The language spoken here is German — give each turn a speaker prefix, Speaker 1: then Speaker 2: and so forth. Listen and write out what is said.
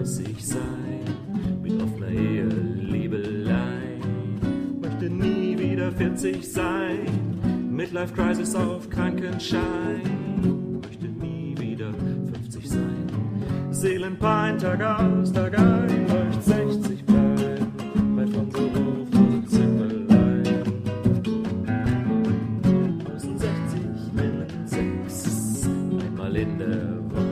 Speaker 1: 30 sein, mit offener Ehe, Liebelei. Möchte nie wieder 40 sein, Midlife Crisis auf Krankenschein. Möchte nie wieder 50 sein, Seelenpein Tag aus, Tag ein. Möchte 60 bleiben, weit von Beruf und Zimmerlein. 60 Sex, einmal in der Woche.